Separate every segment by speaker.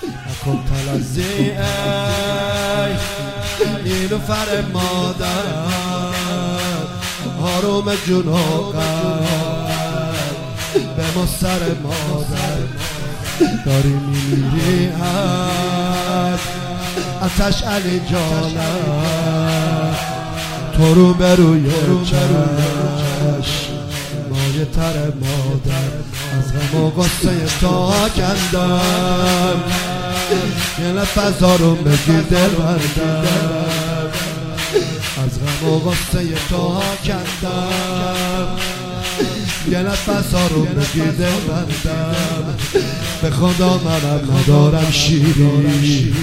Speaker 1: نکن تلزی ای نیلوفر مادر، آروم جون و قلب به ما سر مادر. داری میمیری از آتش علی جانم، تو رو به روی چشم مایه تر مادر. از غم و غصه تا کندم، یه نفس آروم بگیر دل بردم. از غم و غصه تا کندم، یه نفس آروم بگیر دل بردم. به خدا منم ندارم شیری،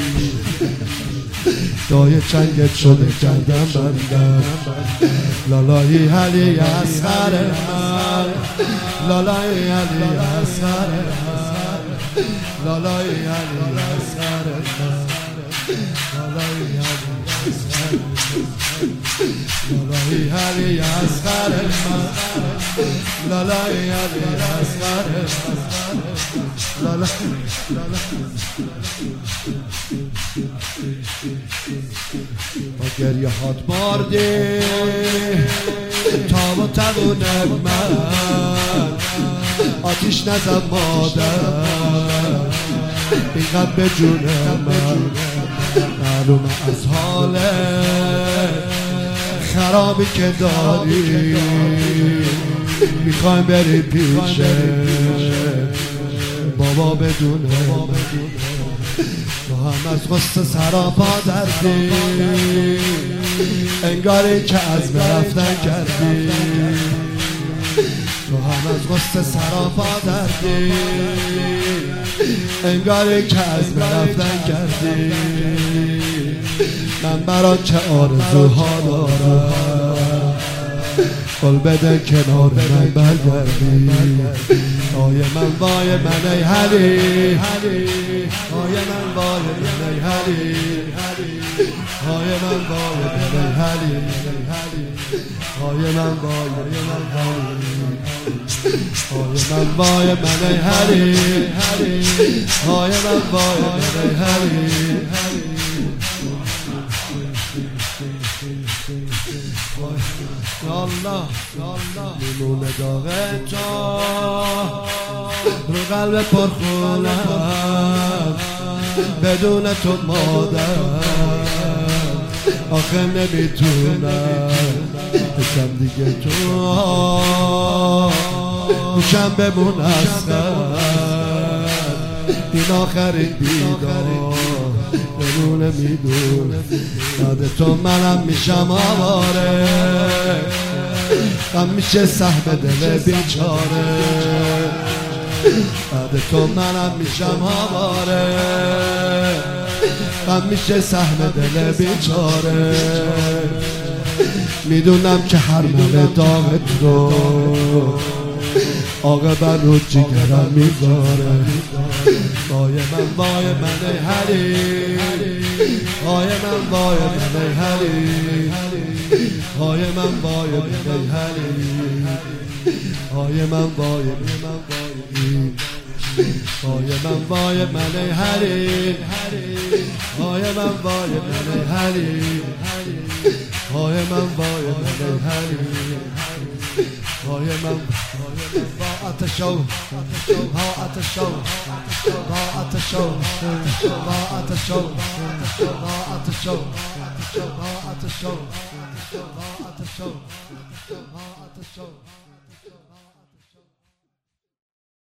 Speaker 1: دای چنگت شده کردم بندم. لالایی علی اصغر من، لالایی علی اصغر من، لالایی علی اصغر من، لالایی علی اصغر من، لالایی علی اصغر من، لالایی علی اصغر من، با گریه هات ماردی تا و توون من، آتیش نزن مادر این غم به جون من. معلومه از حال خرابی که داری، میخوایم بری پیشه بابا بدون من. تو هم از غصه سراپا دردی، انگاری که از رفتن کردی. تو هم از غصه سراپا دردی، انگاری که از رفتن کردی. من برا چه آرزوها دارم، قول بده کنار من برگردی. وای من وای من ای هلی، وای من وای من ای هلی، وای من وای من ای هلی، وای من وای من هلی، وای من وای من ای هلی، وای من وای من ای هلی. یالله میمونه داغ تو رو قلب پرخونم، بدون تو مادر آخه نمیتونم بشم دیگه تو، میشم بمون اصغر. این آخرین بیدار بمونه میدونه، بعد تو منم میشم آواره، غم میشه سهم دل بیچاره. بعد تو منم میشم آواره، غم میشه سهم دل بیچاره. میدونم که هر من داغت رو آقا بر رو جگرم میذاره. وای من وای من ای هلی، وای من وای من ای هلی، وای من وای من ای هلی، وای من وای من وای من وای من ای هلی، وای من وای من ای هلی، وای من وای من ای هلی، وای من با آتشو با آتشو با آتشو با آتشو با آتشو با آتشو با آتشو با آتشو.